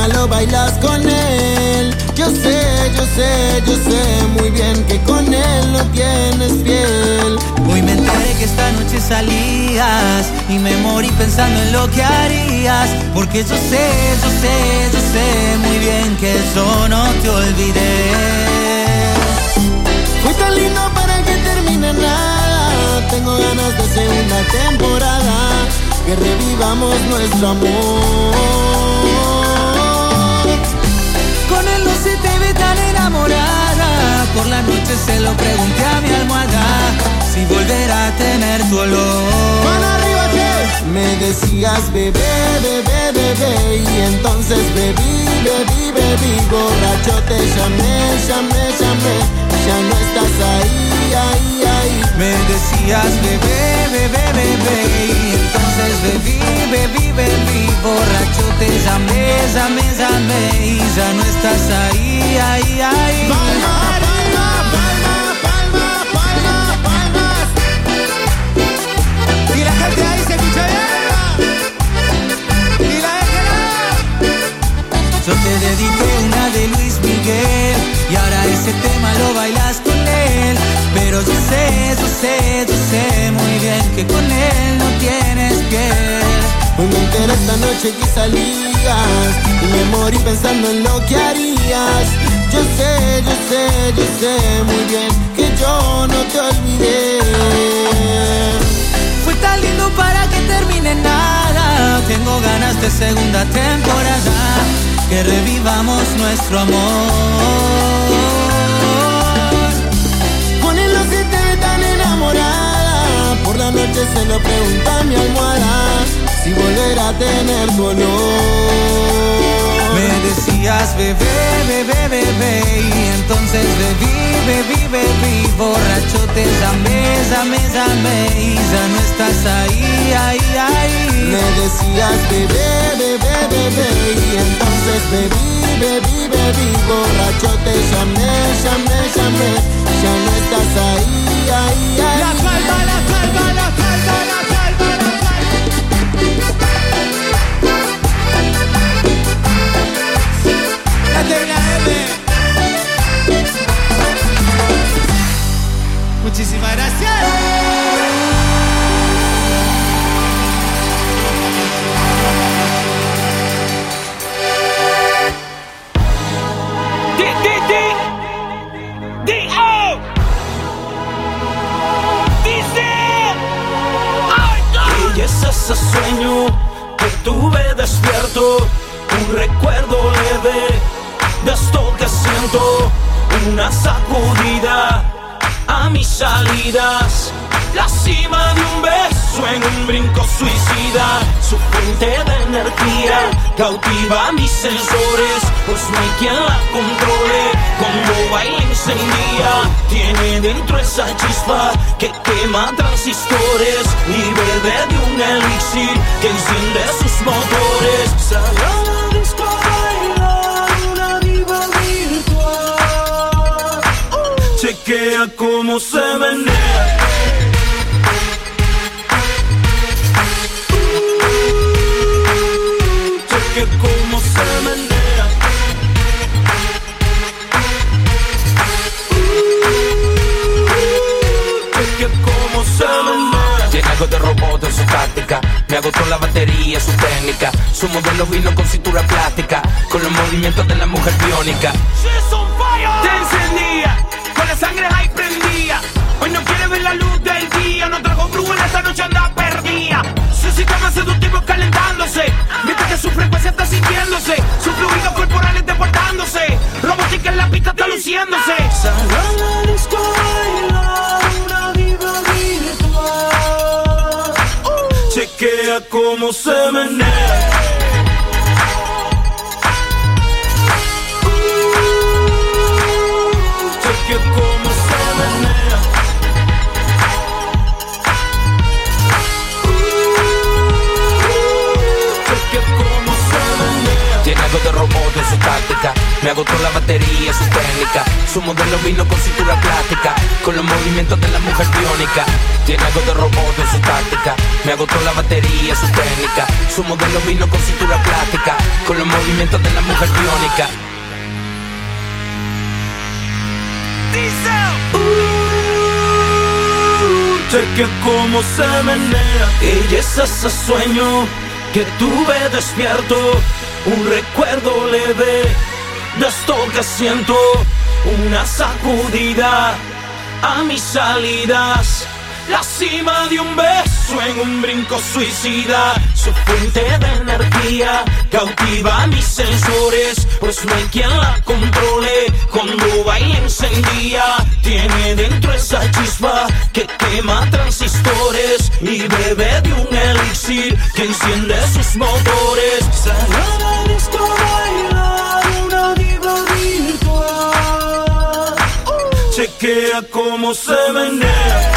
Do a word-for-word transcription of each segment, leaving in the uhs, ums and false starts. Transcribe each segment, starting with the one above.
lo bailas con él. Yo sé, yo sé, yo sé muy bien que con él no tienes piel. Hoy me enteré que esta noche salías y me morí pensando en lo que harías. Porque yo sé, yo sé, yo sé muy bien que eso no te olvidé. Fue tan lindo para que termine nada. Tengo ganas de segunda temporada, que revivamos nuestro amor. Con él no se te ve tan enamorada. Por la noche se lo pregunté a mi almohada, si volverá a tener tu olor. ¡Van arriba, che! Me decías bebé, bebé, bebé, y entonces bebí, bebí, bebí. Borracho te llamé, llamé, llamé, ya no estás ahí, ahí, ahí. Me decías bebé, bebé, bebé, y entonces bebí, bebí, bebí. Borracho te llamé, llamé, llamé, y ya no estás ahí, ahí, ahí. Palma, palma, palma, palma, palma, palmas. Y la gente ahí se escucha bien. Y la gente. Yo te dediqué una de Luis Miguel y ahora ese tema lo bailas con él. Pero yo sé, yo sé, yo sé muy bien que con él no tienes piel. Hoy me enteré esta noche que salías y me morí pensando en lo que harías. Yo sé, yo sé, yo sé muy bien que yo no te olvidé. Fue tan lindo para que termine nada. Tengo ganas de segunda temporada, que revivamos nuestro amor. Con él no se te ve tan enamorada. Por la noche se lo pregunta a mi almohada, si volverá a tener tu olor. Me decías bebé, bebé, bebé, y entonces bebí, bebí, bebí. Borracho te llamé, llamé, llamé, y ya no estás ahí, ahí, ahí. Me decías bebé, bebé, bebé, y entonces bebí, bebí, bebí. Borracho te llamé, llamé, llamé, ya no estás ahí, ahí, ahí. La palma, la palma, la palma, la palma, la palma. La T V M. Muchísimas gracias. D D D D O Dice Y es ese sueño que tuve despierto, un recuerdo leve de esto que siento, una sacudida a mis salidas, la cima de un beso en un brinco suicida, su fuente de energía cautiva mis sensores, pues no hay quien la controle, cuando baila incendia, tiene dentro esa chispa que quema transistores y bebe de un elixir que enciende sus motores. Salió a la disco a bailar una diva virtual, uh. Chequea cómo se menea, que como se menea, uh, que como se menea. Tiene algo de robot en su táctica, me agotó la batería, su técnica, su modelo vino con cintura plástica, con los movimientos de la mujer biónica. She's on fire. Te encendía, con la sangre ahí prendía. Hoy no quiere ver la luz del día, no trajo brujo en esta noche anda perdida. Su sistema seductivo calentándose, mientras que su frecuencia está sintiéndose, sus fluidos corporales desbordándose, robótica en la pista está luciéndose. Salió a la disco a bailar una diva virtual, uh. Chequea cómo se menea, uh. Chequea cómo se menea, tiene algo de robot en su táctica, me agotó la batería, su técnica, su modelo vino con cintura plástica, con con los movimientos de la mujer biónica. Tiene algo de robot en su táctica, me agotó la batería, su técnica. Su modelo vino con cintura plástica, con los movimientos de la mujer biónica. Cheque cómo se menea, ella es ese sueño que tuve despierto, un recuerdo leve de esto que siento, una sacudida a mis salidas, la cima de un beso en un brinco suicida, su fuente de energía cautiva mis sensores, pues no hay quien la controle, cuando baila encendía, tiene dentro esa chispa que quema transistores y bebe de un elixir que enciende sus motores. Salió del disco a bailar una diva virtual, uh. Chequea cómo se menea.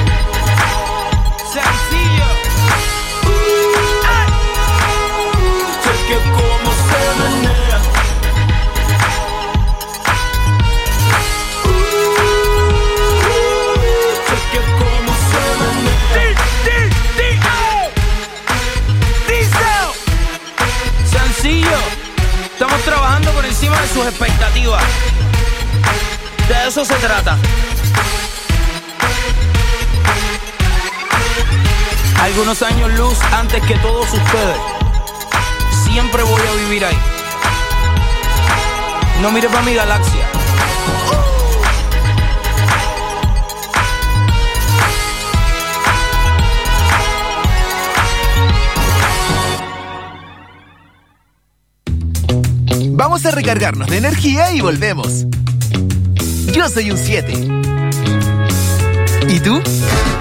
Estamos trabajando por encima de sus expectativas. De eso se trata. Algunos años luz antes que todos ustedes. Siempre voy a vivir ahí. No mires para mi galaxia. Vamos a recargarnos de energía y volvemos. Yo soy un siete. ¿Y tú?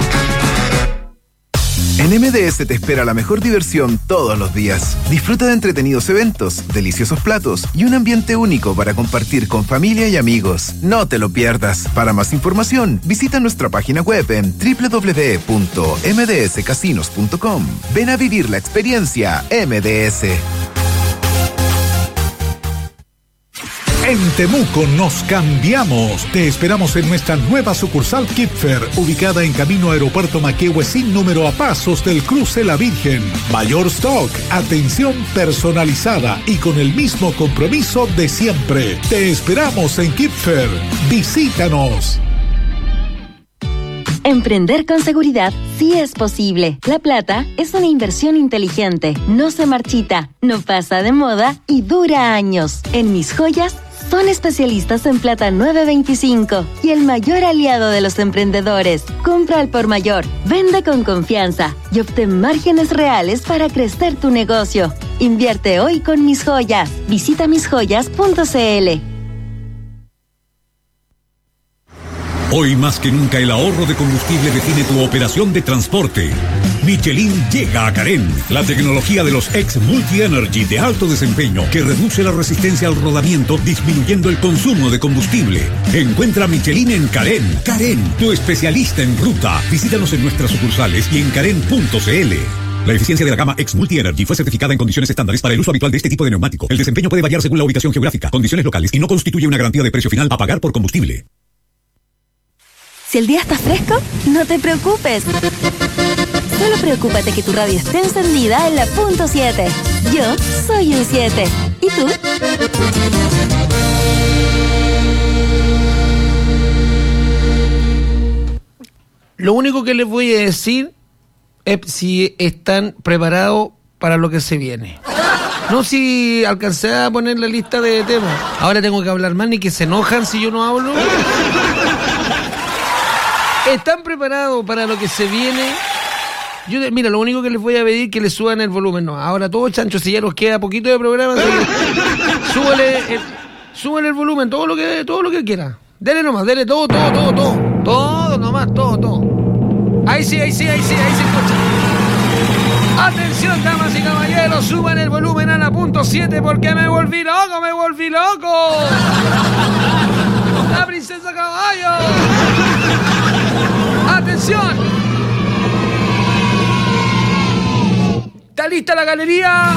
En M D S te espera la mejor diversión todos los días. Disfruta de entretenidos eventos, deliciosos platos y un ambiente único para compartir con familia y amigos. No te lo pierdas. Para más información, visita nuestra página web en doble u doble u doble u punto m d s casinos punto com. Ven a vivir la experiencia M D S. En Temuco nos cambiamos. Te esperamos en nuestra nueva sucursal Kipfer, ubicada en camino Aeropuerto Maquehue sin número a pasos del cruce La Virgen. Mayor stock, atención personalizada y con el mismo compromiso de siempre. Te esperamos en Kipfer. Visítanos. Emprender con seguridad sí es posible. La plata es una inversión inteligente, no se marchita, no pasa de moda y dura años. En Mis Joyas son especialistas en plata nueve veinticinco y el mayor aliado de los emprendedores. Compra al por mayor, vende con confianza y obtén márgenes reales para crecer tu negocio. Invierte hoy con Mis Joyas. Visita mis joyas punto c l. Hoy más que nunca el ahorro de combustible define tu operación de transporte. Michelin llega a Carén, la tecnología de los X Multi Energy de alto desempeño que reduce la resistencia al rodamiento disminuyendo el consumo de combustible. Encuentra Michelin en Carén. Carén, tu especialista en ruta. Visítanos en nuestras sucursales y en carén punto c l. La eficiencia de la gama X Multi Energy fue certificada en condiciones estándares para el uso habitual de este tipo de neumático. El desempeño puede variar según la ubicación geográfica, condiciones locales y no constituye una garantía de precio final a pagar por combustible. Si el día está fresco, no te preocupes. Solo preocúpate que tu radio esté encendida en la punto siete. Yo soy un siete. ¿Y tú? Lo único que les voy a decir es si están preparados para lo que se viene. No, si alcancé a poner la lista de temas. Ahora tengo que hablar más, ni que se enojan si yo no hablo. ¿Están preparados para lo que se viene? Yo, mira, lo único que les voy a pedir es que le suban el volumen. No, ahora todo, chancho, si ya nos queda poquito de programa, súbale el, súbale el volumen, todo lo que todo lo que quiera. Dele nomás, dele todo, todo, todo, todo. Todo nomás, todo, todo. Ahí sí, ahí sí, ahí sí, ahí se escucha. Atención, damas y caballeros, suban el volumen a la punto siete porque me volví loco, me volví loco. La princesa caballo. ¡Atención! ¿Está lista la galería?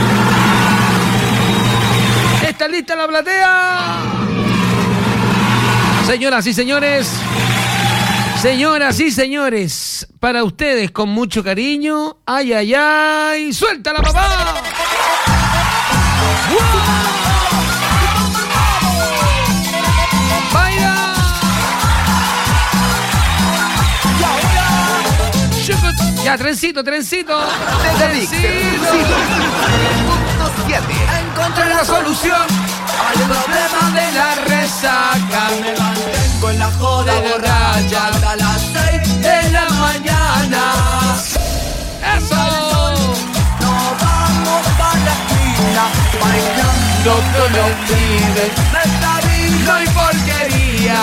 ¿Está lista la platea? Señoras y señores, Señoras y señores, para ustedes con mucho cariño, ay, ay, ay, ¡suéltala, papá! ¡Wow! ¡Baila! Ya, trencito, trencito. Trencito. Encontré la solución al problema de la resaca. Me mantengo en la joda borracha hasta las seis de la mañana. ¡Eso! Nos vamos para la esquina bailando con los pibes de vino y porquería.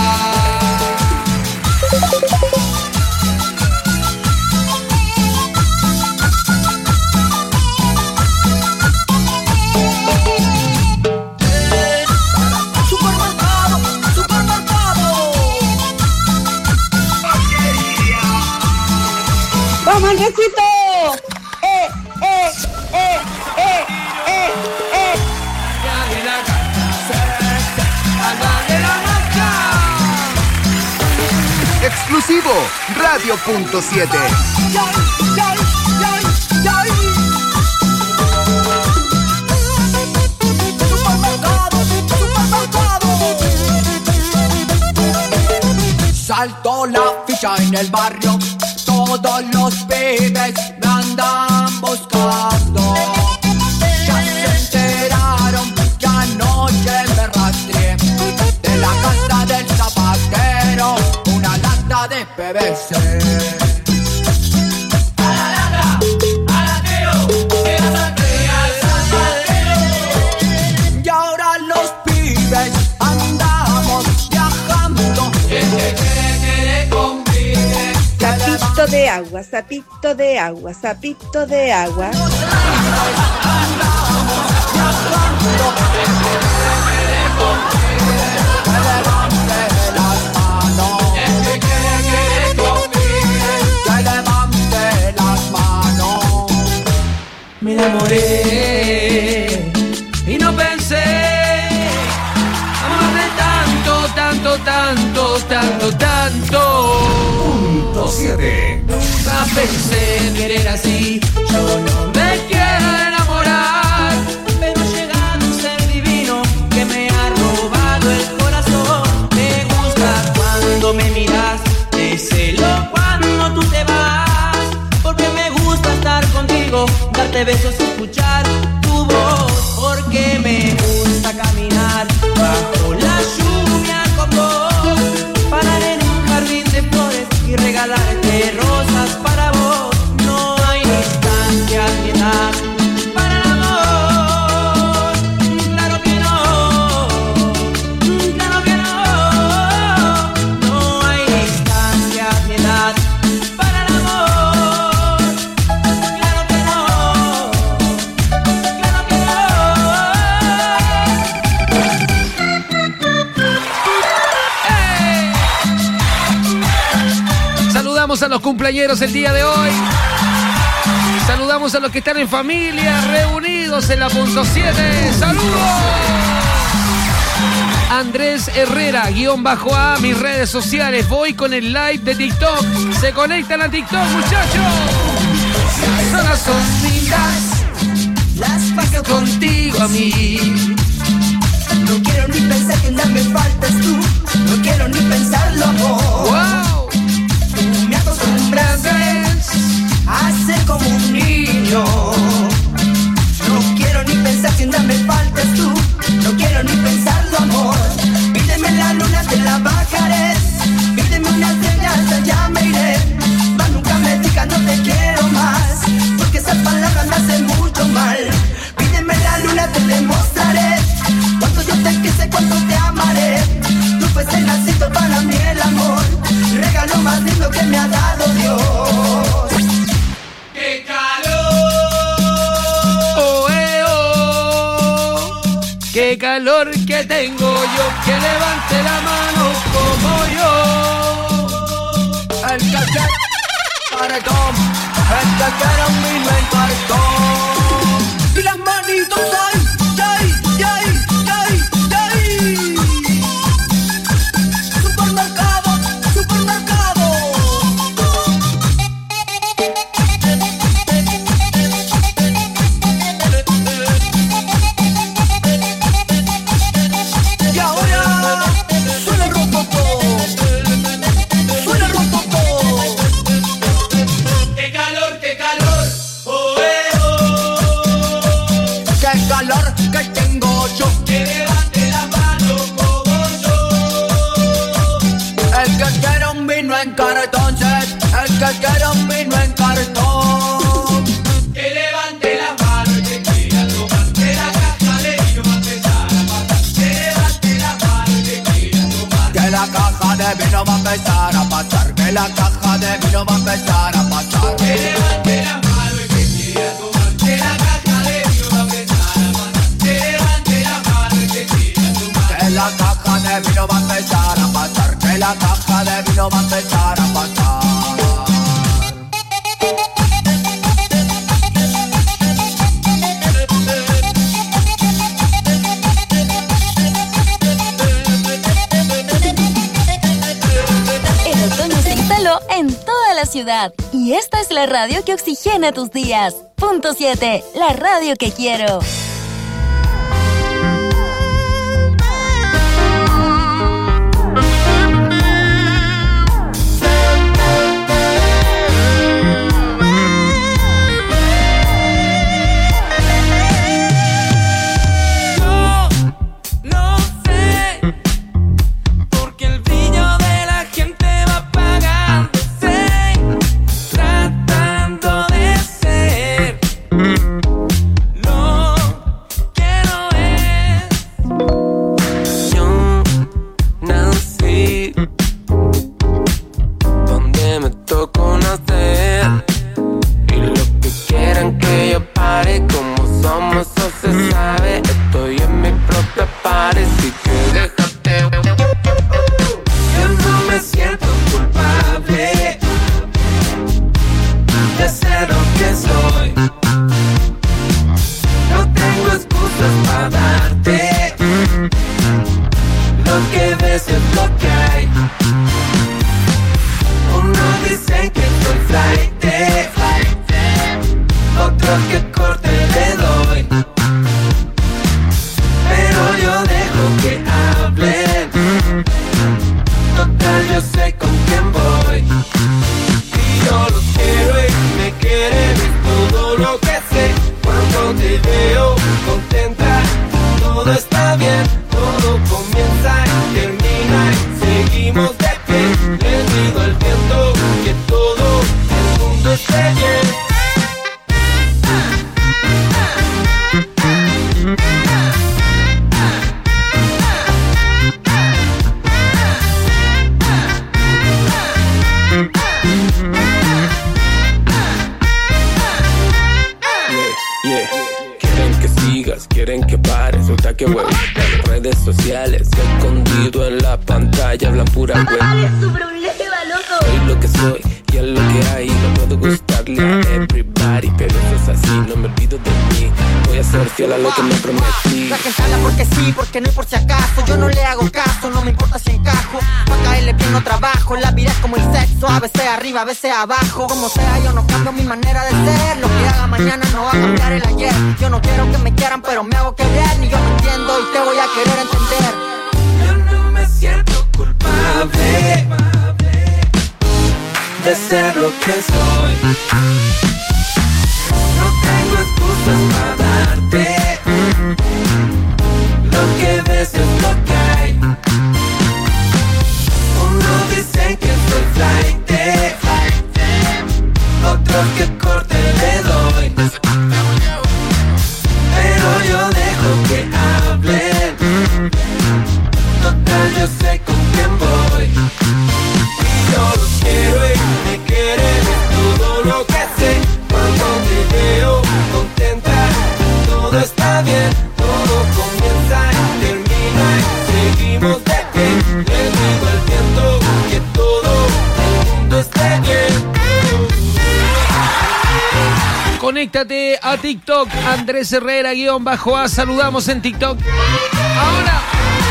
¡Vamos, Andresito! ¡Eh, eh, eh, eh, eh, eh! Exclusivo Radio punto siete. Saltó la ficha en el barrio. Todos los pibes me andan buscando. Ya se enteraron que anoche me rastreé de la casa del zapatero una lata de P V C. A la lata, al ateo, que la saqué al zapatero. Y ahora los pibes andamos viajando. ¿Quién te quiere que le convide? Sapito de agua, sapito de agua, sapito de agua. Me enamoré y no pensé amarme tanto, tanto, tanto, tanto, tanto. Punto siete. Nunca pensé en querer así. Yo no me quiero enamorar, pero llega un ser divino que me ha robado el corazón. Me gusta cuando me miras, te celo cuando tú te vas, porque me gusta estar contigo, darte besos y escuchar tu voz, porque me gusta caminar bajo la lluvia con vos, parar en un jardín de flores y regalarte rosas para vos. No hay distancia ni edad para el amor, claro que no, claro que no. No hay distancia ni edad para el amor, claro que no, claro que ¡Hey! Saludamos a los cumpleañeros el día de hoy. Saludamos a los que están en familia, reunidos en la punto siete. ¡Saludos! Andrés Herrera, guión bajo A, mis redes sociales. Voy con el live de TikTok. Se conectan a TikTok, muchachos. Son las lindas, las paso contigo a mí. No quiero ni pensar que nada me faltas tú. No quiero ni pensarlo, amor. ¡Wow! Tú me acostumbraste a ser como un niño. No quiero ni pensar que nada me faltas tú. No quiero ni pensarlo, amor. Pídeme la luna, te la bajaré. Pídeme una estrella, allá me iré. Mas nunca me digas no te quiero más, porque esas palabras me hacen mucho mal. Pídeme la luna, te demostraré cuánto yo te quise, cuánto te amaré. Tú fuiste el nacito para mí, el amor, regalo más lindo que me ha dado Dios. ¡qué calor! ¡Oh, eh, oh! ¡Qué calor que tengo yo! Que levante la mano como yo. El que quiera paredón, el que quiera un mil me encargó. Y las manitos ay, ay, ay, ay, ay. Supermercado, supermercado. en cartón, el que quiera un vino en cartón. Que levante la mano y que quiera tomar, que la caja de vino va a empezar a pasar. Que levante la mano y que quiera tomar, que la caja de vino va a empezar a pasar. Que la caja de vino va a empezar a pasar. que levante la mano y que quiera tomar, que la caja de vino va a empezar a pasar. Que levante la mano y que quiera tomar, que la caja de vino va a empezar a pasar. Que la caja de vino va a empezar a pasar. En toda la ciudad. Y esta es la radio que oxigena tus días. Punto siete, la radio que quiero. A veces abajo, como sea yo no cambio mi manera de ser. Lo que haga mañana no va a cambiar el ayer. Yo no quiero que me quieran pero me hago querer. Ni yo me entiendo y te voy a querer entender. Yo no me siento culpable de ser lo que soy. No tengo excusas para darte. Lo que ves es lo que hay. Unos dicen que soy flight, otros que corte le doy, pero yo dejo que hablen. Total yo sé con quién voy, y yo los quiero y me quieren. Es todo lo que sé cuando te veo contenta. Todo está bien, todo comienza y termina y seguimos de pie. Le digo al viento que todo el mundo esté bien. Conéctate a TikTok, Andrés Herrera guión bajo A, saludamos en TikTok. Ahora.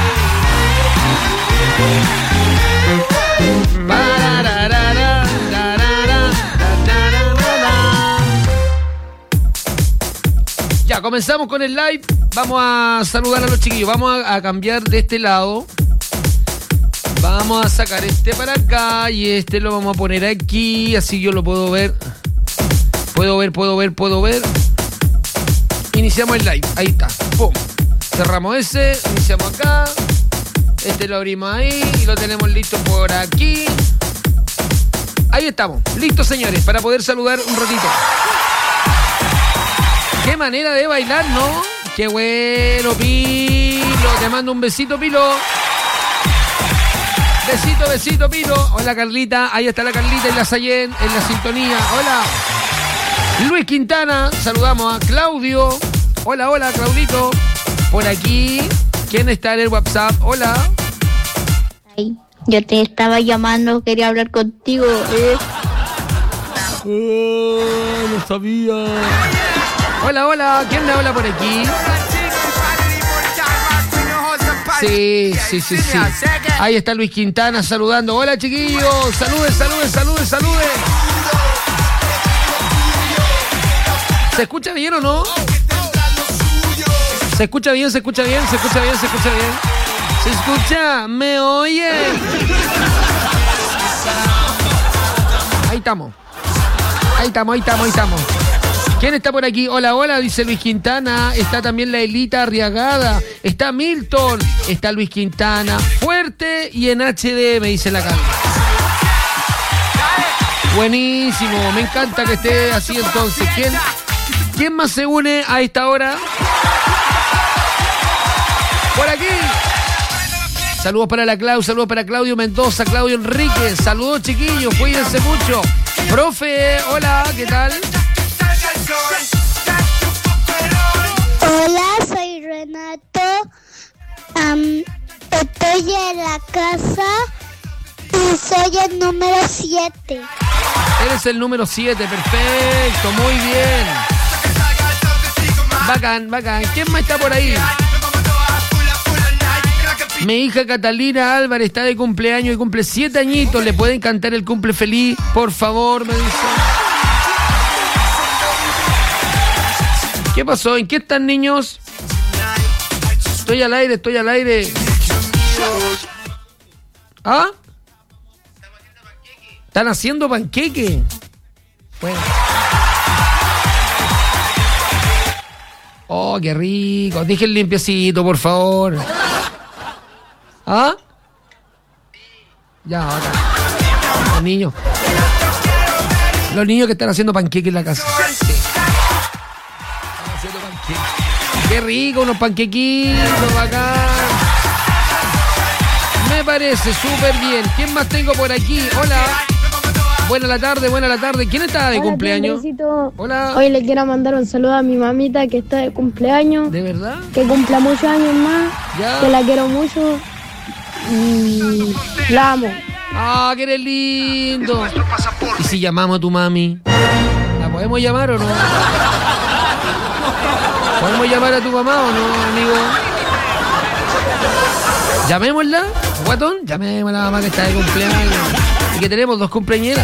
Ya, comenzamos con el live. Vamos a saludar a los chiquillos. Vamos a, a cambiar de este lado. Vamos a sacar este para acá y este lo vamos a poner aquí, así yo lo puedo ver. Puedo ver, puedo ver, puedo ver. Iniciamos el live. Ahí está. Pum. Cerramos ese. Iniciamos acá. Este lo abrimos ahí. Y lo tenemos listo por aquí. Ahí estamos, listos señores, para poder saludar un ratito. Qué manera de bailar, ¿no? Qué bueno, Pilo. Te mando un besito, Pilo. Besito, besito, Pilo. Hola, Carlita. Ahí está la Carlita y la Sayen en la sintonía. Hola. Luis Quintana. Saludamos a Claudio. Hola, hola, Claudito. Por aquí. ¿Quién está en el WhatsApp? Hola. Ay, yo te estaba llamando, quería hablar contigo. Eh. Oh, no sabía. Hola, hola. ¿Quién me habla por aquí? Sí, sí, sí, sí. Ahí está Luis Quintana saludando. Hola, chiquillos. Saludes, saludes, saludes, saludes. ¿Se escucha bien o no? ¿Se escucha bien, se escucha bien, se escucha bien, se escucha bien? ¿Se escucha? ¿Me oyen? Ahí estamos. Ahí estamos, ahí estamos, ahí estamos. ¿Quién está por aquí? Hola, hola, dice Luis Quintana. Está también la Elita Arriagada. Está Milton. Está Luis Quintana. Fuerte y en H D, me dice la Carla. Buenísimo. Me encanta que esté así entonces. ¿Quién, ¿Quién más se une a esta hora? Por aquí. Saludos para la Clau, saludos para Claudio Mendoza, Claudio Enrique. Saludos, chiquillos. Cuídense mucho. Profe, hola, ¿qué tal? Hola, soy Renato. Um, estoy en la casa y soy el número siete. Eres el número siete, perfecto, muy bien. Bacán, bacán. ¿Quién más está por ahí? Mi hija Catalina Álvarez está de cumpleaños y cumple siete añitos. ¿Le pueden cantar el cumple feliz? Por favor, me dice. ¿Qué pasó? ¿En qué están, niños? Estoy al aire, estoy al aire. ¿Ah? ¿Están haciendo panqueque? Bueno. Oh, qué rico. Dejen limpiecito, por favor. ¿Ah? Ya, acá. Los niños. Los niños que están haciendo panqueque en la casa. Sí. Están haciendo panqueque. Qué rico, unos panquequitos, bacán. Me parece súper bien. ¿Quién más tengo por aquí? Hola. Buena la tarde, buena la tarde. ¿Quién está de Hola, cumpleaños? Andresito. Hola. Hoy le quiero mandar un saludo a mi mamita que está de cumpleaños. ¿De verdad? Que cumpla muchos años más. Ya. Que la quiero mucho. Y la amo. Ah, que eres lindo. ¿Y si llamamos a tu mami? ¿La podemos llamar o no? ¿Podemos llamar a tu mamá o no, amigo? ¿Llamémosla? ¿Guatón? Llamemos a la mamá que está de cumpleaños. Y que tenemos dos cumpleañeras.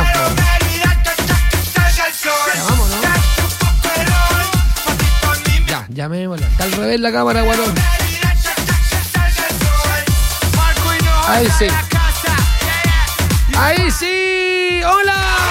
Llamamos, ¿no? Ya, llamémosla. Está al revés la cámara, guatón. Ahí sí. Ahí sí. ¡Hola!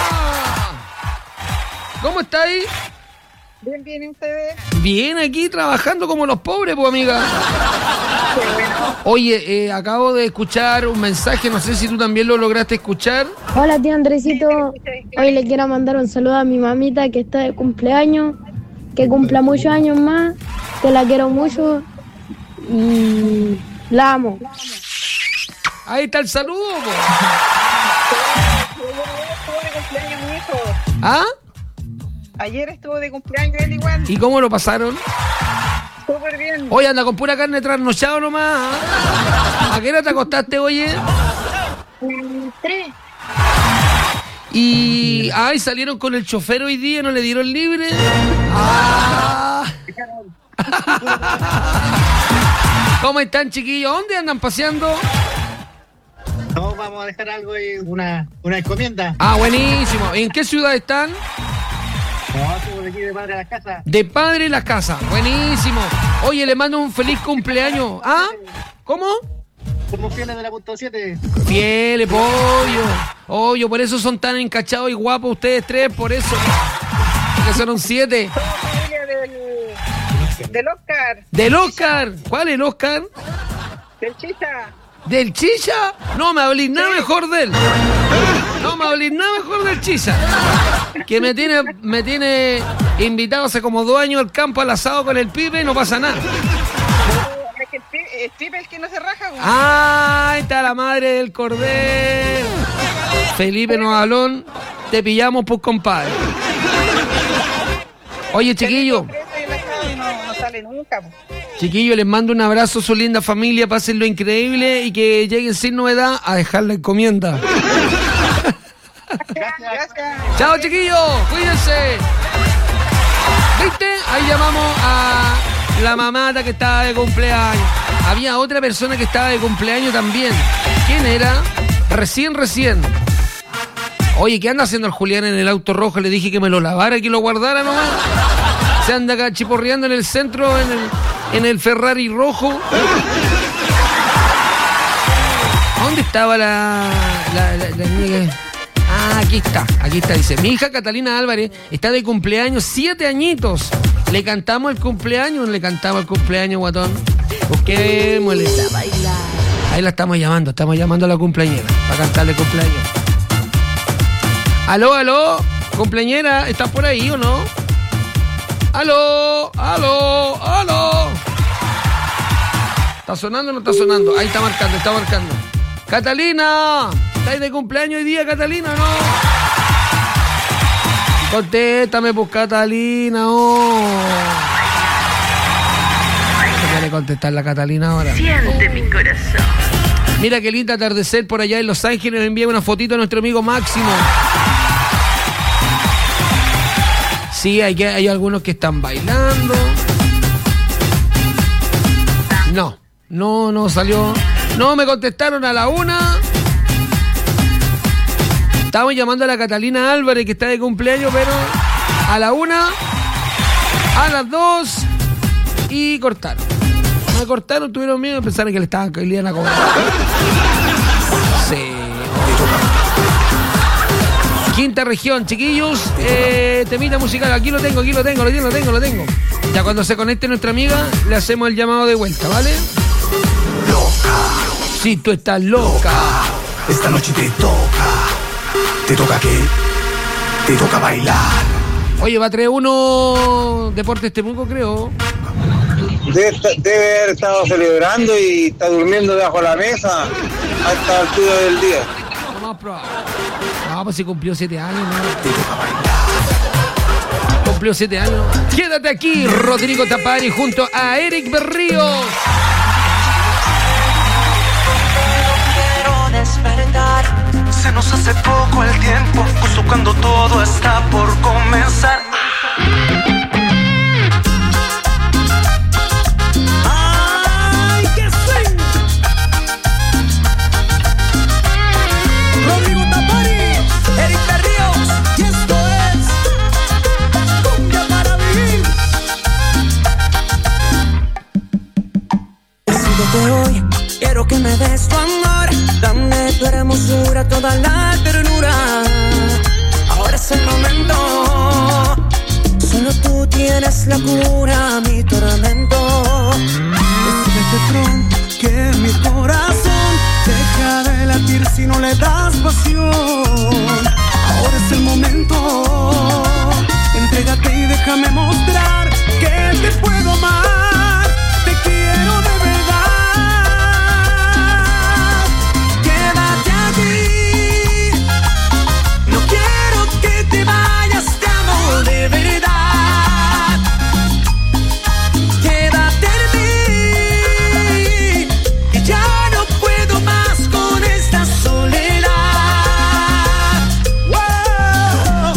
¿Cómo está ahí? Bien, bien, ¿y ustedes? Bien, aquí trabajando como los pobres, pues, amiga. Qué bueno. Oye, eh, acabo de escuchar un mensaje, no sé si tú también lo lograste escuchar. Hola, tío Andresito. Hoy le quiero mandar un saludo a mi mamita que está de cumpleaños. Que cumpla muchos años más. Que la quiero mucho. Y la amo. Ahí está el saludo, po. Estuvo de cumpleaños mi hijo. ¿Ah? Ayer estuvo de cumpleaños él igual. ¿Y cómo lo pasaron? Súper bien. Oye, anda con pura carne trasnochado nomás. ¿Ah? ¿A qué hora te acostaste, oye? Tres. Y... Ay, salieron con el chofer hoy día, ¿no le dieron libre? Ah. ¿Cómo están, chiquillos? ¿Dónde andan paseando? No, vamos a dejar algo y una, una encomienda. Ah, buenísimo. ¿En qué ciudad están? No, por aquí de Padre a la Casa. De Padre Las Casas. Buenísimo. Oye, le mando un feliz cumpleaños. ¿Ah? ¿Cómo? Somos fieles de la punto siete. Fieles, pollo. Pollo, por eso son tan encachados y guapos ustedes tres, por eso. Porque son un siete. Del, del Oscar. ¿Del Oscar? ¿Cuál es el Oscar? Del Chicha. ¿Del Chicha? No me hablís nada mejor de él. No me va a oler nada mejor del Chisa. Que me tiene, me tiene invitado hace como dos años al campo al asado con el Pipe y no pasa nada. Es que el Pipe, el Pipe es el que no se raja, güey. Ah, ahí está la madre del cordero. Felipe Novalón, te pillamos, pues, compadre. Oye, chiquillo. No, no sale nunca, pues. Chiquillo, les mando un abrazo a su linda familia, pásenlo increíble y que lleguen sin novedad a dejar la encomienda. Gracias, gracias. Chao, chiquillos, cuídense. ¿Viste? Ahí llamamos a la mamata que estaba de cumpleaños. Había otra persona que estaba de cumpleaños también. ¿Quién era? Recién, recién. Oye, ¿qué anda haciendo el Julián en el auto rojo? Le dije que me lo lavara y que lo guardara nomás. Se anda acá chiporreando en el centro, en el, en el Ferrari rojo. ¿Dónde estaba la, la, la, la niña que... Ah, aquí está, aquí está, dice. Mi hija Catalina Álvarez está de cumpleaños, siete añitos. Le cantamos el cumpleaños, le cantamos el cumpleaños, guatón. Busquémosle. Ahí la estamos llamando, estamos llamando a la cumpleañera para cantarle cumpleaños. Aló, aló, cumpleañera, ¿estás por ahí o no? Aló, aló, aló. ¿Está sonando o no está sonando? Ahí está marcando, está marcando. Catalina, ¿estáis de cumpleaños hoy día, Catalina, no? Contéstame, pues, Catalina, oh. ¿Qué quiere contestar la Catalina ahora? Siente mi corazón. Mira qué lindo atardecer por allá en Los Ángeles. Nos envía una fotito a nuestro amigo Máximo. Sí, hay, que, hay algunos que están bailando. No, no, no salió. No, me contestaron a la una. Estamos llamando a la Catalina Álvarez, que está de cumpleaños, pero a la una, a las dos y cortaron. Me cortaron, tuvieron miedo, pensaron que le estaban, que le iban a cobrar. Sí. Quinta región, chiquillos, eh, temita musical, aquí lo tengo, aquí lo tengo, lo tengo, lo tengo, lo tengo. Ya cuando se conecte nuestra amiga, le hacemos el llamado de vuelta, ¿vale? Loca. Si tú estás loca. loca. Esta noche te toca. ¿Te toca qué? Te toca bailar. Oye, va tres uno Deportes Temuco, creo. Debe, debe haber estado celebrando y está durmiendo debajo de la mesa a esta altura del día. Vamos a probar. No, pues si cumplió siete años, ¿no? Cumplió siete años. Quédate aquí, Rodrigo Tapari, junto a Eric Berríos. Quiero despertar. Se nos hace poco el tiempo, justo cuando todo está por comenzar. ¡Ay, qué swing! Rodrigo Tapari, Eric Berríos, y esto es Cumbia para Vivir. Decídete hoy, quiero que me des tu amor. Dame tu hermosura, toda la ternura. Ahora es el momento. Solo tú tienes la cura, mi tormento. Decídete pronto que mi corazón deja de latir si no le das pasión. Ahora es el momento. Entrégate y déjame mostrar que te puedo amar. Te quiero de verdad. Quédate aquí. No quiero que te vayas, te amo de verdad. Quédate en mí, que ya no puedo más con esta soledad. Wow.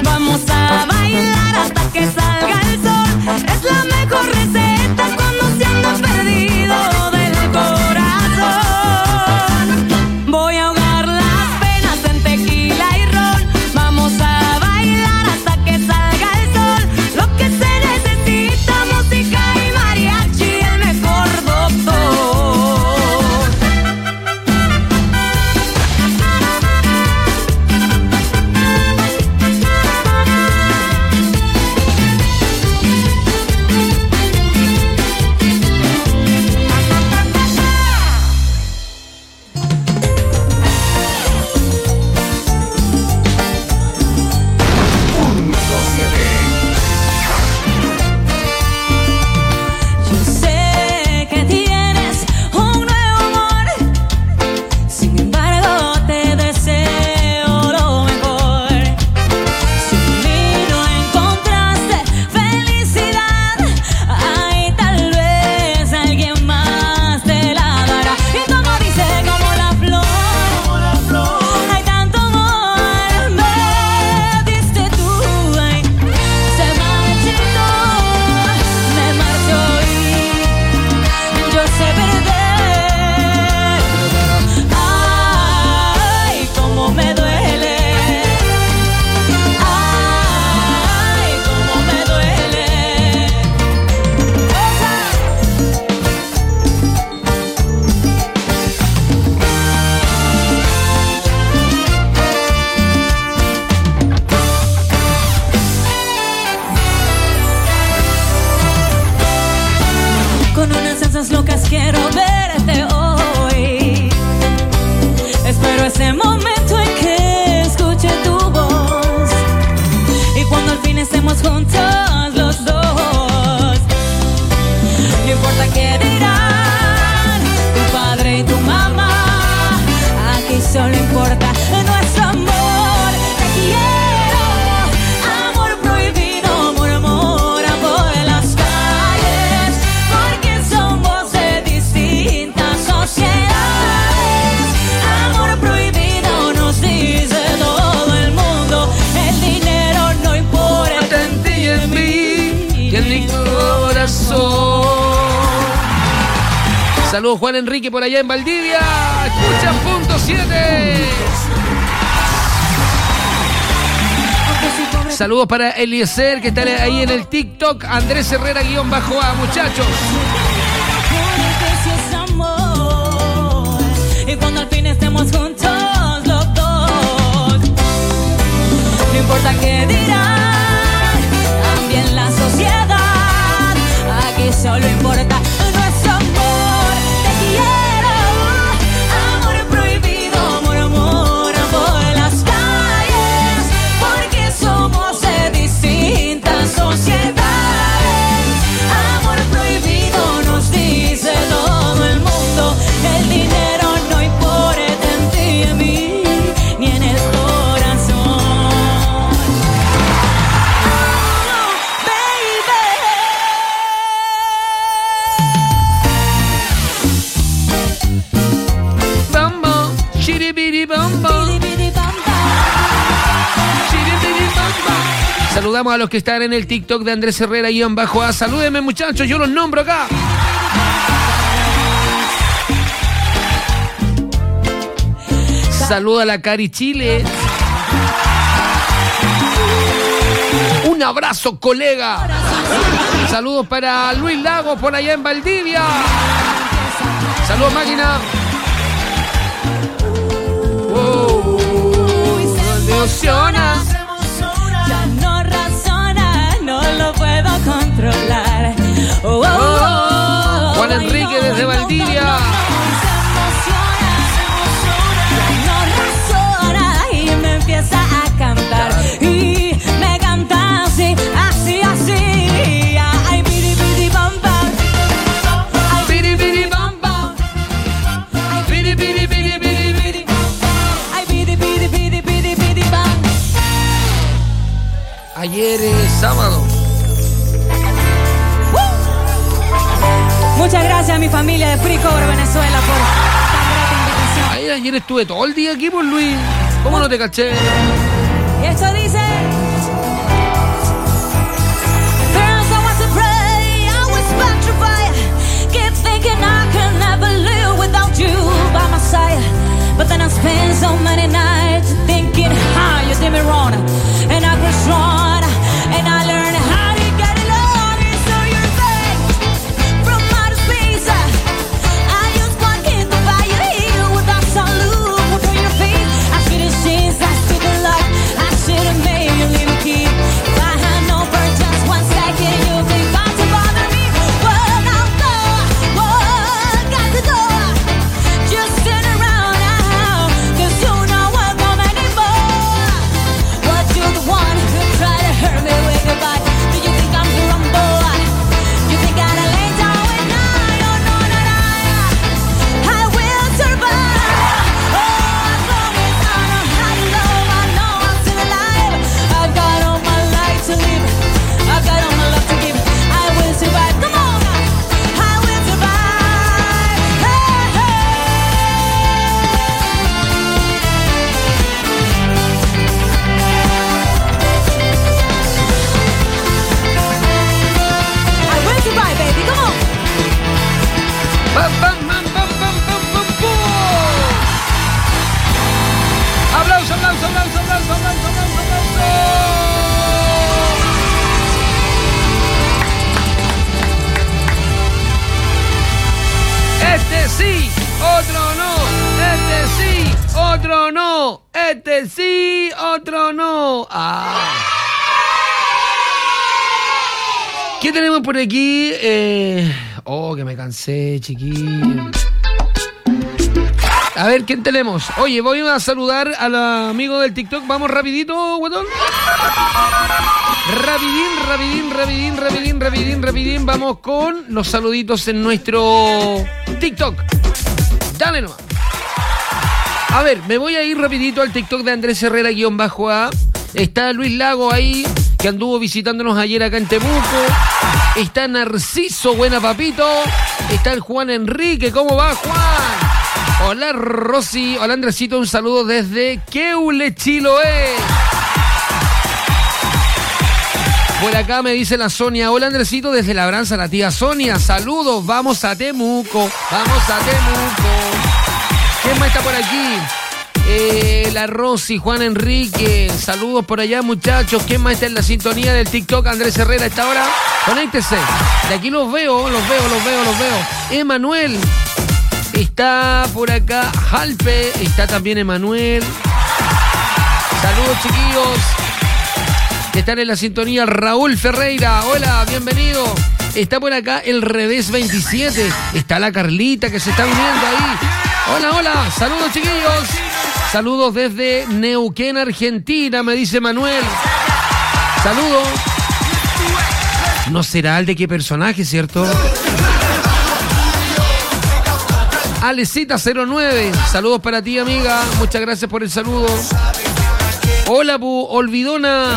Vamos a bailar hasta que salga el sol. Es la mejor receta cuando se anda perdido del corazón. Voy a ahogar las penas en tequila y ron. Vamos a bailar hasta que salga el sol. Lo que se necesita, música y mariachi, el mejor doctor. Yo sé que tienes un nuevo amor, sin embargo te deseo lo mejor. Si en mí no encontraste felicidad, ay, tal vez alguien más te la dará. Y como dice, como la flor, hay tanto amor, me diste tú, ay, se marchito, me marcho y yo sé perder. Ay, cómo me duele, ay, cómo me duele. Con unas salsas locas quiero verte hoy. Espero ese momento en que escuche tu voz. Y cuando al fin estemos juntos los dos, no importa qué dirán tu padre y tu mamá, aquí solo importa nuestro amor. Te quiero, amor prohibido, murmura por las calles, porque somos de distintas sociedades. Amor prohibido nos dice todo el mundo, el dinero no importa en ti y en mí, Y en mi corazón. Saludos Juan Enrique por allá en Valdivia. Escuchan punto siete. Saludos para Eliezer que está ahí en el TikTok. Andrés Herrera guión bajo A, muchachos. Y cuando al fin estemos juntos los dos, no importa qué dirán también la sociedad, aquí solo importa nuestro amor. Te quiero, amor prohibido, murmura por las calles, porque somos de distintas sociedades. Amor prohibido nos dice todo el mundo, el dinero no importa en ti y en mí, ni en el corazón. Bambo, chiribiri bambo. Chiribiri bambo. Saludamos a los que están en el TikTok de Andrés Herrera guión bajo A. Salúdenme, muchachos, yo los nombro acá. Saluda a la Cari Chile. Un abrazo, colega. Saludos para Luis Lagos por allá en Valdivia. Saludos, máquina. Wow. Se emociona. Ya no razona, no lo puedo controlar. Oh, oh, oh. Juan Enrique desde Valdivia. Empieza a cantar y me canta así, así, así. Ay, bidi, bidi, bam, bam. Ay, bidi, bidi, bam, bam. Ay, bidi, bidi, bidi, bidi, bidi. Ay, bidi, bidi, bidi, bidi, bidi, bam. Ayer es sábado. Uh. Muchas gracias a mi familia de Free Cover Venezuela por tan grata invitación. Ay, ayer estuve todo el día aquí por Luis. ¿Cómo no te caché? Y esto dice... thinking I can never live without you by my side. But then I spend so many nights thinking how you did me wrong. And I grew strong, and I learned how to get along. And so you're back from outer space. I just walking the fire here without some loop for your face. I should've changed, I should've loved, I should've made you leave a key. If I had known for just one second you'd be gone to bother me. But now go, go, got the door. Just turn around now, 'cause you know won't come anymore. What you the one who try to hurt me with your body? Do you think I'm the wrong boy? You think I'd lay down with now? Oh no, no, no, I will survive. Oh, as long as I know how to love, I know I'm still alive. I've got all my life to live, I've got all my love to give. I will survive, come on, I will survive. Hey, I will survive, baby, come on. ¡Pam, pam, pam, pam, pam, pam, pam, pum! ¡Aplauso, aplauso, aplauso, aplauso, aplauso, aplauso, aplauso! Este sí, otro no. Este sí, otro no. Este sí, otro no. Ah. ¿Qué tenemos por aquí? Eh... Oh, que me cansé, chiquillo. A ver, ¿quién tenemos? Oye, voy a saludar al amigo del TikTok. Vamos rapidito, guatón. Rapidín, rapidín, rapidín, rapidín, rapidín, rapidín. Vamos con los saluditos en nuestro TikTok. Dale nomás. A ver, me voy a ir rapidito al TikTok de Andrés Herrera-A. Está Luis Lago ahí, que anduvo visitándonos ayer acá en Temuco. Está Narciso, buena papito. Está el Juan Enrique, ¿cómo va, Juan? Hola, Rosy. Hola, Andresito, un saludo desde Queule, Chiloé. Por acá me dice la Sonia. Hola, Andresito, desde Labranza, la tía Sonia. Saludos, vamos a Temuco. Vamos a Temuco. ¿Quién más está por aquí? Eh, la Rosy, Juan Enrique, saludos por allá, muchachos. ¿Quién más está en la sintonía del TikTok? Andrés Herrera, a esta hora, conéctese. De aquí los veo, los veo, los veo, los veo. Emanuel, está por acá. Jalpe, está también Emanuel. Saludos, chiquillos. Están en la sintonía. Raúl Ferreira, hola, bienvenido. Está por acá el Revés veintisiete. Está la Carlita que se está viniendo ahí. Hola, hola, saludos, chiquillos. Saludos desde Neuquén, Argentina, me dice Manuel. Saludos. No será el de qué personaje, ¿cierto? Alecita cero nueve. Saludos para ti, amiga. Muchas gracias por el saludo. Hola, Pu, Olvidona.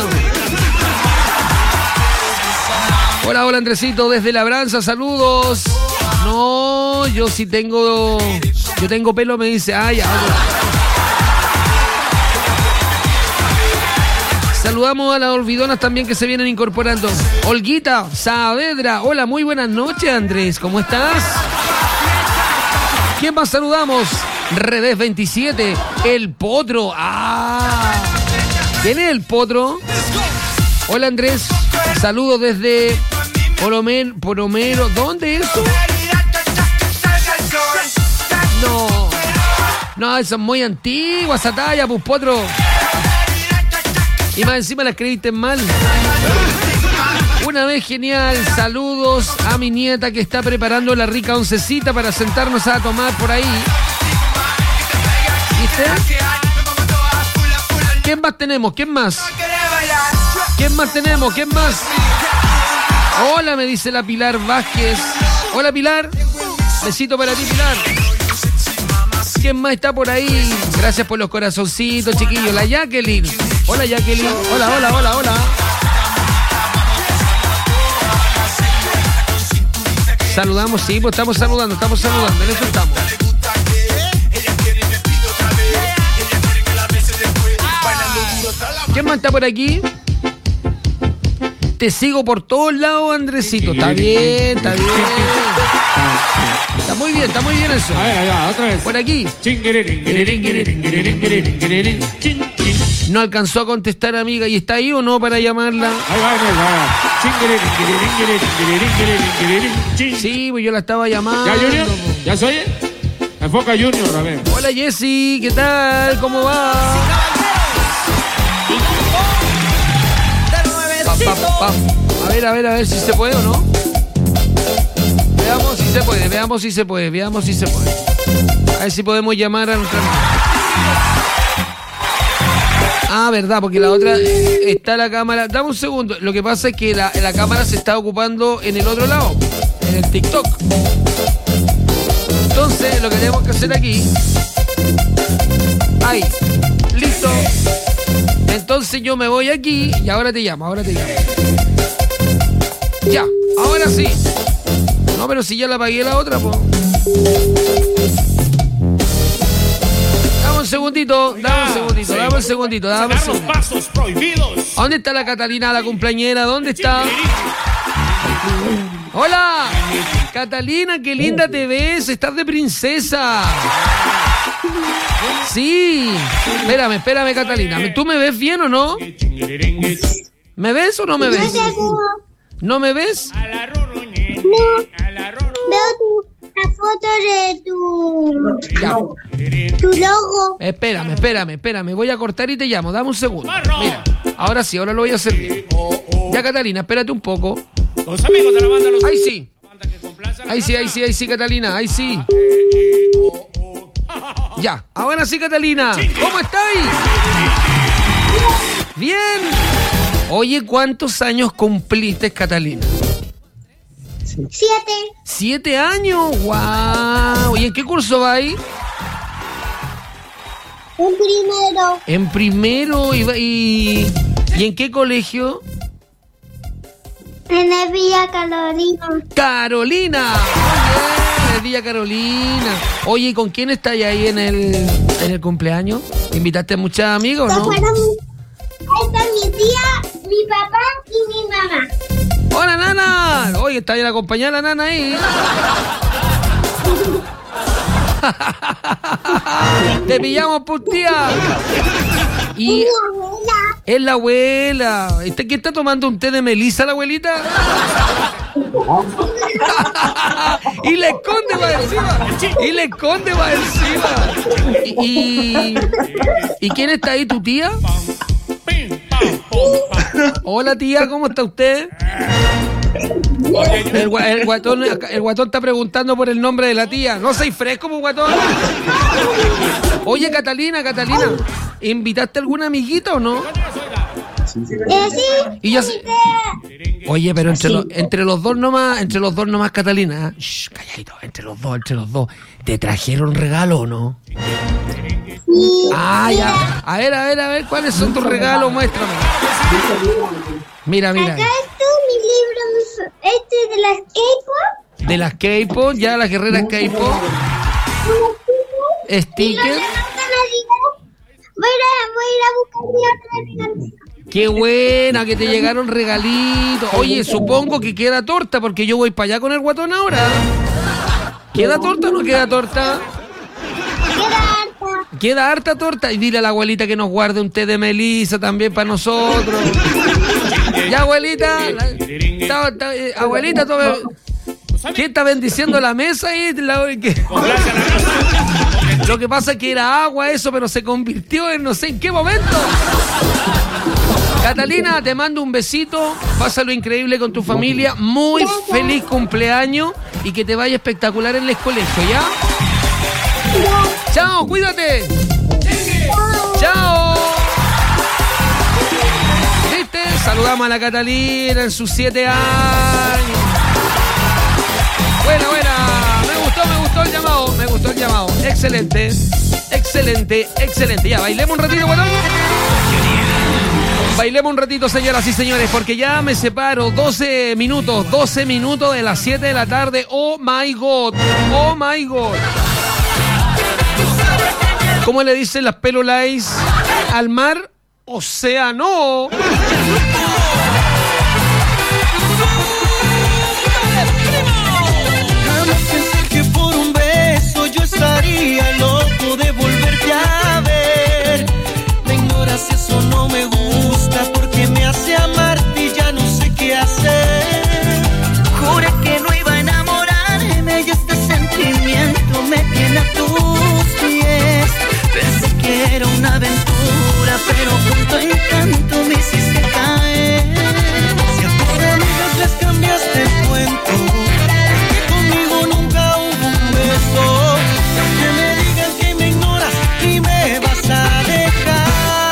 Hola, hola, Andresito, desde Labranza, saludos. No, yo sí tengo... Yo tengo pelo, me dice. Ay, ah, saludamos a las olvidonas también que se vienen incorporando. Olguita Saavedra. Hola, muy buenas noches, Andrés. ¿Cómo estás? ¿Quién más saludamos? Revés veintisiete. El Potro. Ah. ¿Quién es el Potro? Hola, Andrés. Saludos desde Poromero. Poromero. ¿Dónde es eso? No. No, esa es muy antigua, esa talla, pues, Potro. Y más encima la escribiste mal. Una vez genial. Saludos a mi nieta que está preparando la rica oncecita para sentarnos a tomar por ahí. ¿Viste? ¿Quién más tenemos? ¿Quién más? ¿Quién más tenemos? ¿Quién más? Hola, me dice la Pilar Vázquez. Hola, Pilar. Besito para ti, Pilar. ¿Quién más está por ahí? Gracias por los corazoncitos, chiquillos. La Jacqueline. Hola, Jacqueline. Hola, hola, hola, hola. Saludamos, sí, pues estamos saludando, estamos saludando. En eso estamos. ¿Quién más está por aquí? Te sigo por todos lados, Andresito. Está bien, está bien. Está muy bien, está muy bien eso. A ver, allá, otra vez. Por aquí. No alcanzó a contestar, amiga. ¿Y está ahí o no para llamarla? Ahí va, ahí va. Sí, pues yo la estaba llamando. ¿Ya, Junior? ¿Ya se oye? Enfoca Junior, a ver. Hola, Jessy. ¿Qué tal? ¿Cómo va? Pa, pa, pa. A ver, a ver, a ver si se puede o no. Veamos si se puede, veamos si se puede, veamos si se puede. A ver si podemos llamar a nuestra... Ah, verdad, porque la otra eh, está la cámara. Dame un segundo. Lo que pasa es que la, la cámara se está ocupando en el otro lado, en el TikTok. Entonces, lo que tenemos que hacer aquí. Ahí. Listo. Entonces yo me voy aquí y ahora te llamo, ahora te llamo. Ya, ahora sí. No, pero si ya la apagué la otra, pues. Dame un segundito, dame un segundito, dame un segundito, dame un segundito. Pasos prohibidos. ¿Dónde está la Catalina, la cumpleañera? ¿Dónde está? ¡Hola! Catalina, qué linda te ves, estás de princesa. Sí. Espérame, espérame, Catalina. ¿Tú me ves bien o no? ¿Me ves o no me ves? ¿No me ves? No. Veo tu, la foto de tu... Ya. Tu logo. Espérame, espérame, espérame. Voy a cortar y te llamo. Dame un segundo. Mira, ahora sí, ahora lo voy a hacer bien. Ya, Catalina, espérate un poco. Los amigos de la banda los... Ahí sí. Ahí sí, ahí sí, ahí sí, Catalina. Ahí sí. Ya, ahora sí, Catalina. ¿Cómo estáis? Bien. Oye, ¿cuántos años cumpliste, Catalina? Siete. ¿Siete años? ¡Guau! ¿Y en qué curso vais? En primero. En primero. ¿Y, y, ¿y en qué colegio? En el Villa Carolina. ¡Carolina! Muy bien, en Villa Carolina. Oye, ¿y con quién estáis ahí en el, en el cumpleaños? ¿Invitaste a muchos amigos, no? Ahí está mi tía, mi papá y mi mamá. ¡Hola, nana! Oye, está bien acompañada la nana ahí. Te pillamos, pues, tía. Y es la abuela. ¿Quién está tomando un té de melisa, la abuelita? Y le esconde para encima. Y le esconde para encima. Y, y, ¿Y quién está ahí, tu tía? Hola, tía, ¿cómo está usted? El, gua- el guatón el guatón está preguntando por el nombre de la tía. No seas fresco, pues, guatón. Oye, Catalina, Catalina, ¿invitaste a alguna amiguita o no? Eh, sí. Y ya se... Oye, pero entre, los, entre los dos nomás, entre los dos nomás, Catalina. ¿eh? Shh, calladito, entre los dos, entre los dos. ¿Te trajeron regalo o no? Ah, ya. A ver, a ver, a ver, ¿cuáles son tus regalos? Muéstrame. Mira, mira. Acá está mi libro, este de las K-pop. De las K-pop, ya las guerreras K-pop. Sticker. Voy a, voy a ir a buscar mi otra regalo. Qué buena, que te llegaron regalitos. Oye, supongo que queda torta, porque yo voy para allá con el guatón ahora. ¿Queda torta o no queda torta? Queda harta. Queda harta torta. Y dile a la abuelita que nos guarde un té de melisa también para nosotros. Ya, abuelita. La, ta, ta, eh, abuelita, tú, ¿quién está bendiciendo la mesa ahí? La, ¿qué? Lo que pasa es que era agua eso, pero se convirtió en no sé en qué momento. Catalina, te mando un besito. Pásalo increíble con tu familia. Muy feliz cumpleaños y que te vaya espectacular en el colegio, ¿ya? Chao, cuídate. Chao. ¿Viste? Saludamos a la Catalina en sus siete años. Buena, buena. Me gustó, me gustó el llamado. Me gustó el llamado. Excelente. Excelente, excelente. Ya, bailemos un ratito, guatón. Bailemos un ratito, señoras y señores, porque ya me separo doce minutos, doce minutos de las siete de la tarde. Oh my God, oh my God. ¿Cómo le dicen las pelolais al mar? Océano. Que por un volvería loco de volverte a ver. Me ignoras y eso no me gusta porque me hace amarte y ya no sé qué hacer. Juré que no iba a enamorarme y este sentimiento me tiene a tus pies. Pensé que era una aventura, pero con tu encanto me hiciste caer. Si a tus amigas les cambiaste el cuento, que conmigo nunca hubo un beso, que me digan que me ignoras y me vas a dejar.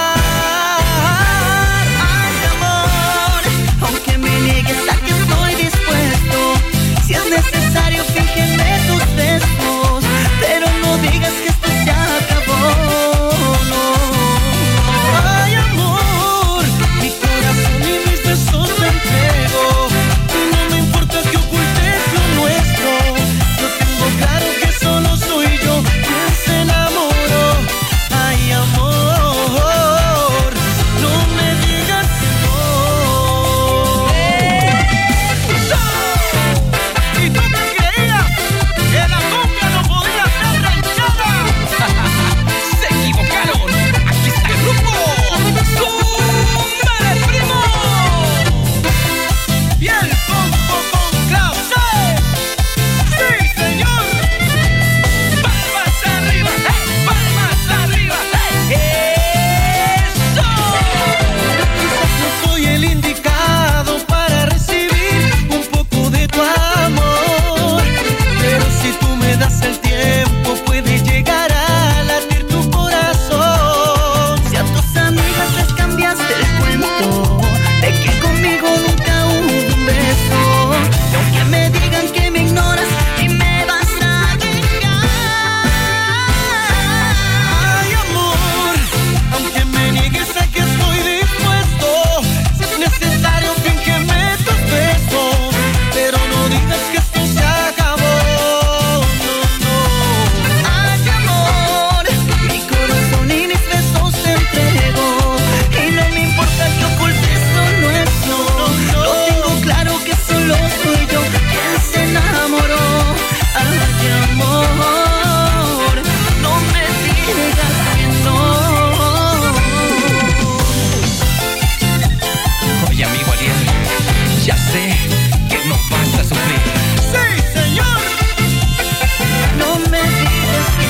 Ay, amor, aunque me niegues a que estoy dispuesto. Si es necesario, fíjeme tus besos, pero no digas que esto se acabó. No. Ay, amor, mi corazón y mis besos te entrego. Y no me importa que ocultes lo nuestro. Yo tengo claro que solo soy yo quien se enamoró. Ay, amor, no me digas que no. ¿Y tú te creías que la cumbia no podía ser ranchada? Se equivocaron. Aquí está el grupo Súmale, primo. Y el combo con clase. Sí, señor. Palmas arriba, hey, palmas arriba, hey. Eso. Quizás no soy el indicado para recibir un poco de tu amor, pero si tú me das el tiempo puede llegar a latir tu corazón. Si a tus amigas les cambiaste el cuento de que conmigo nunca hubo un beso, y aunque me digan que me ignoras y me vas a dejar. Ay, amor, aunque me niegues a que estoy dispuesto, si es necesario fíngeme tus besos, pero no digas que esto se acabó. No, no. Ay, amor, mi corazón y mis besos te entrego, y no me importa que ocultes lo nuestro. Lo tengo claro que solo soy yo quien se enamoró. Ay, amor, no me digas que no. Oye, amigo Ariel, ya sé que no vas a sufrir. Sí, señor. No me digas que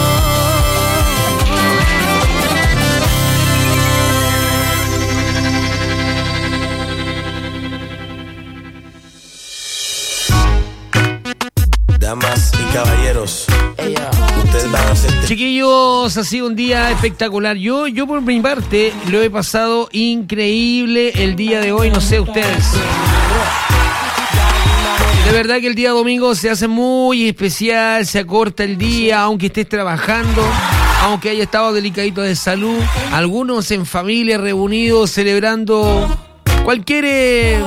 Damas y caballeros, ustedes van a sentir. Chiquillos, ha sido un día espectacular. Yo, yo por mi parte lo he pasado increíble el día de hoy, no sé ustedes. De verdad que el día domingo se hace muy especial, se acorta el día, aunque estés trabajando, aunque haya estado delicadito de salud, algunos en familia reunidos celebrando cualquier eh,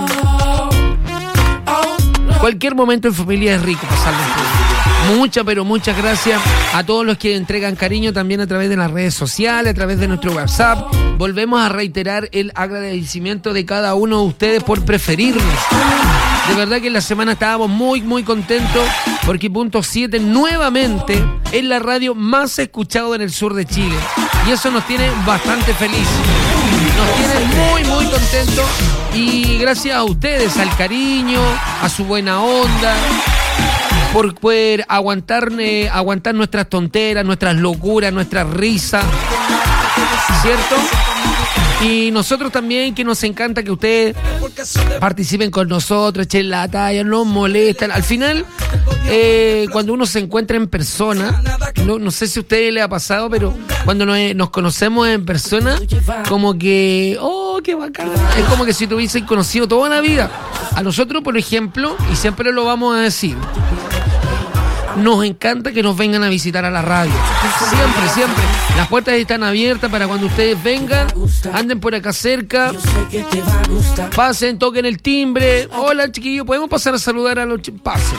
cualquier momento en familia es rico pasarlo. Muchas, pero muchas gracias a todos los que entregan cariño también a través de las redes sociales, a través de nuestro WhatsApp. Volvemos a reiterar el agradecimiento de cada uno de ustedes por preferirnos. De verdad que en la semana estábamos muy, muy contentos porque Punto siete nuevamente es la radio más escuchada en el sur de Chile. Y eso nos tiene bastante felices. Nos tiene muy, muy contentos. Y gracias a ustedes, al cariño, a su buena onda, por poder aguantar, eh, aguantar nuestras tonteras, nuestras locuras, nuestras risas, ¿cierto? Y nosotros también, que nos encanta que ustedes participen con nosotros, echen la talla, nos molestan. Al final, eh, cuando uno se encuentra en persona, no, no sé si a ustedes les ha pasado, pero cuando nos, nos conocemos en persona, como que, oh, qué bacán. Es como que si te hubiesen conocido toda la vida. A nosotros, por ejemplo, y siempre lo vamos a decir, nos encanta que nos vengan a visitar a la radio. Siempre, siempre. Las puertas están abiertas para cuando ustedes vengan, anden por acá cerca, pasen, toquen el timbre. Hola, chiquillos, ¿podemos pasar a saludar a los ch- pasen?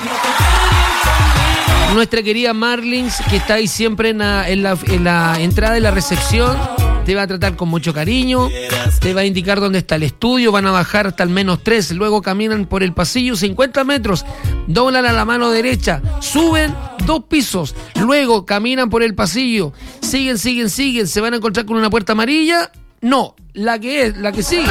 Nuestra querida Marlins, que está ahí siempre en la, en la, en la entrada de la recepción, te va a tratar con mucho cariño, te va a indicar dónde está el estudio, van a bajar hasta el menos tres, luego caminan por el pasillo cincuenta metros, doblan a la mano derecha, suben dos pisos, luego caminan por el pasillo, siguen, siguen, siguen, se van a encontrar con una puerta amarilla, no, la que es, la que sigue.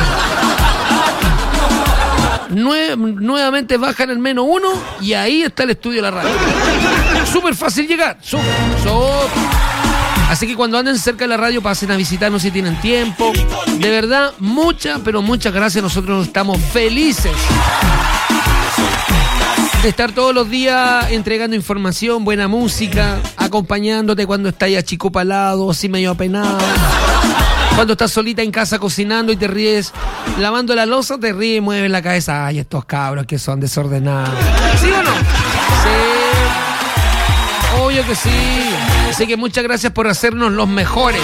Nue- nuevamente bajan el menos uno y ahí está el estudio de la radio. Súper fácil llegar, súper, súper. Así que cuando anden cerca de la radio pasen a visitarnos si tienen tiempo. De verdad, muchas, pero muchas gracias. Nosotros estamos felices de estar todos los días entregando información, buena música, acompañándote cuando estás achicopalado, así medio apenado. Cuando estás solita en casa cocinando y te ríes, lavando la loza, te ríes y mueves la cabeza. Ay, estos cabros que son desordenados. ¿Sí o no? Sí. Obvio que sí. Así que muchas gracias por hacernos los mejores.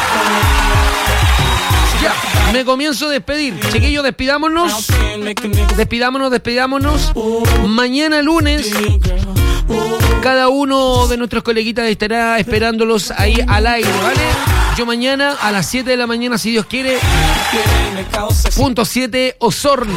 Ya, me comienzo a despedir. Chiquillos, despidámonos. Despidámonos, despidámonos. Mañana lunes, cada uno de nuestros coleguitas estará esperándolos ahí al aire, ¿vale? Yo mañana a las siete de la mañana, si Dios quiere, punto siete Osorno.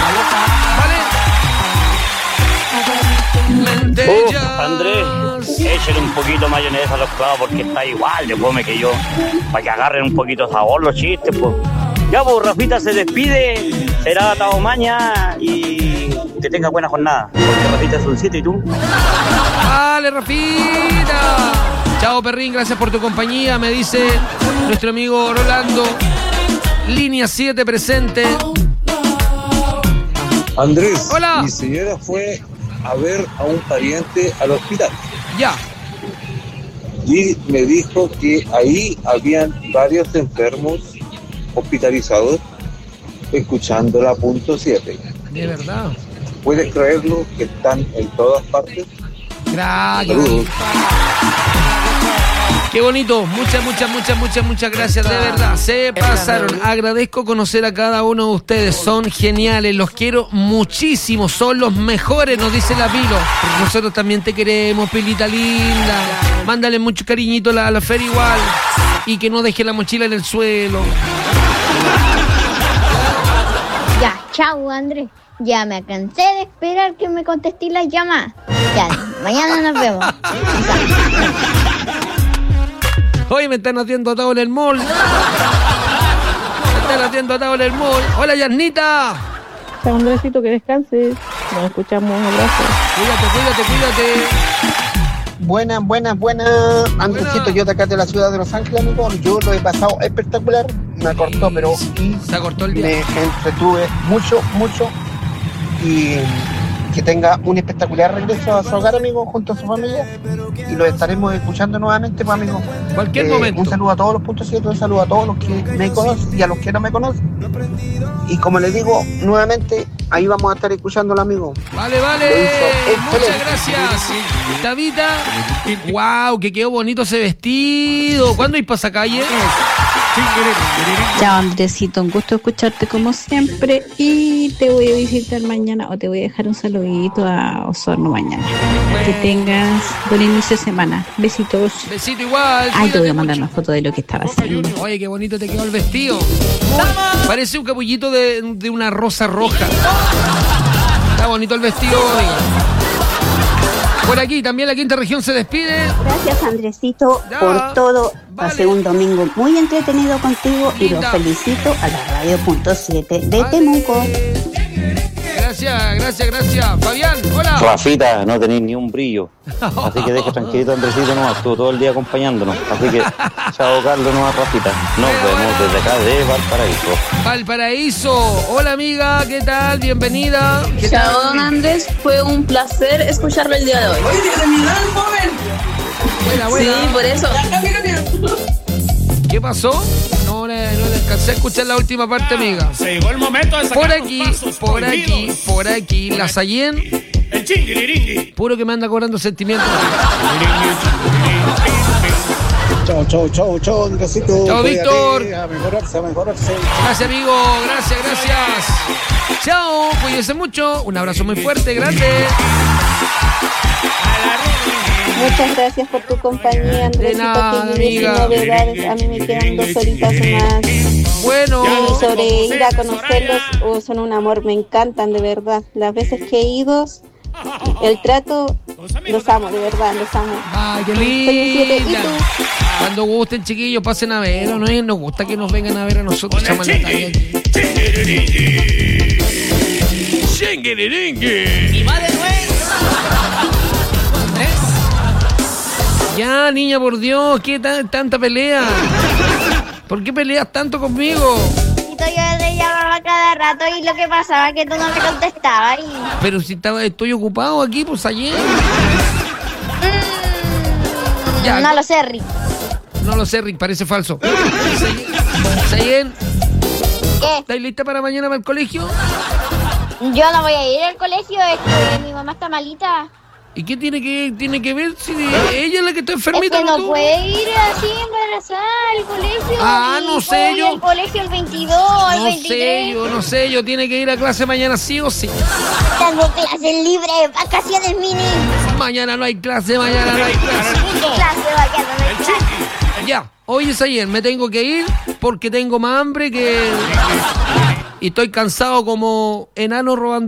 ¿Vale? Uf, Andrés, échale un poquito mayonesa a los clavos porque está igual de fome que yo. Para que agarren un poquito de sabor los chistes, pues. Ya, pues, Rafita se despide. Será atado mañana y que tenga buena jornada. Porque Rafita es un siete y tú. Vale, Rafita. Chao, perrín, gracias por tu compañía, me dice nuestro amigo Rolando. Línea siete presente. Andrés, hola. Mi señora fue a ver a un pariente al hospital. Ya. Y me dijo que ahí habían varios enfermos hospitalizados escuchando la punto siete. De verdad. ¿Puedes creerlo que están en todas partes? Gracias. Saludos. Qué bonito, muchas, muchas, muchas, muchas, muchas gracias, de verdad, se pasaron. Agradezco conocer a cada uno de ustedes, son geniales, los quiero muchísimo, son los mejores, nos dice la Pilo. Nosotros también te queremos, Pilita linda. Mándale mucho cariñito a la, a la Fer igual y que no deje la mochila en el suelo. Ya, chau, Andrés. Ya me cansé de esperar que me contestes las llamadas. Ya, mañana nos vemos. Hoy me están haciendo atado en el mall. Me están haciendo atado en el mall. Hola, Yarnita. Chao, Andresito, que descanses. Nos escuchamos, un abrazo. Cuídate, cuídate, cuídate. Buenas, buenas, buenas. Andresito, yo de acá de la ciudad de Los Ángeles, amigo. Yo lo he pasado espectacular. Me cortó, pero se acortó el día. Me entretuve mucho, mucho. Y que tenga un espectacular regreso a su hogar, amigo, junto a su familia. Y lo estaremos escuchando nuevamente, pues, amigo. Cualquier eh, momento. Un saludo a todos los puntos siete, un saludo a todos los que me conocen y a los que no me conocen. Y como les digo, nuevamente, ahí vamos a estar escuchándolo, amigo. Vale, vale. Muchas gracias. Tabita. Wow, que quedó bonito ese vestido. ¿Cuándo hay pasacalle? Chao, Andresito, un gusto escucharte como siempre y te voy a visitar mañana o te voy a dejar un saludito a Osorno mañana. Que tengas buen inicio de semana. Besitos. Besito igual. Ay, te voy a mandar una foto de lo que estaba haciendo. Oye, qué bonito te quedó el vestido. Parece un capullito de, de una rosa roja. Está bonito el vestido, amiga. Por aquí también la quinta región se despide. Gracias, Andresito, ya, por todo. Vale. Pasé un domingo muy entretenido contigo. Linda. Y los felicito a la radio punto siete de vale. Temuco. Gracias, gracias, gracias. Fabián, hola. Rafita, no tenéis ni un brillo. Así que deje tranquilito a Andresito nomás. Estuvo todo el día acompañándonos. Así que, chao, Carlos, nomás, Rafita. Nos Pero vemos bueno. desde acá de Valparaíso. Valparaíso. Hola, amiga, ¿qué tal? Bienvenida. ¿Qué chao, tal? Don Andrés. Fue un placer escucharlo el día de hoy. Oye, de mi edad, joven. Buena, buena. Sí, por eso. ¿Qué pasó? No, no, no alcancé a escuchar la última parte, amiga. Se llegó el momento de sacar Por aquí, por prohibidos. aquí, por aquí, la Sayen. El chingiriringui. Puro que me anda cobrando sentimientos. Chao, chao, chao, chao, Andresito. Chao, Víctor. A mejorarse, a mejorarse. Gracias, amigo. Gracias, gracias. Chao, cuídense mucho. Un abrazo muy fuerte, grande. Muchas gracias por tu compañía, Andresito. nada, que llegué sin amiga. novedades. A mí me quedan dos horitas más. Bueno. Y sobre ir a conocerlos, oh, son un amor, me encantan de verdad. Las veces que he ido, el trato, los amo, de verdad, los amo. Ay, qué Soy un siete. ¿Y linda. tú? Cuando gusten, chiquillos, pasen a ver. No nos gusta que nos vengan a ver a nosotros. Chaman la talla aquí. Y va de nuevo. Ya, niña, por Dios, ¿qué tan- tanta pelea? ¿Por qué peleas tanto conmigo? Y yo te llamaba cada rato y lo que pasaba es que tú no me contestabas. Y... Pero si estaba, estoy ocupado aquí, pues ayer. Ya, no lo sé, Rick. No lo sé, Rick, parece falso. Sayen, ¿qué? ¿estás lista para mañana para el colegio? Yo no voy a ir al colegio, es que mi mamá está malita. ¿Y qué tiene que, tiene que ver si ella es la que está enfermita? Es que no tú? puede ir así embarazada al colegio. Ah, y no sé, puedo ir yo- al colegio el veintidós, el No veintitrés. sé, yo no sé, yo tiene que ir a clase mañana sí o sí. Tengo clases libres, vacaciones mini. Mañana no hay clase, mañana no hay clase. Clase, vacaciones, no hay clase. Ya, hoy es ayer, me tengo que ir porque tengo más hambre que... Y estoy cansado como enano robando.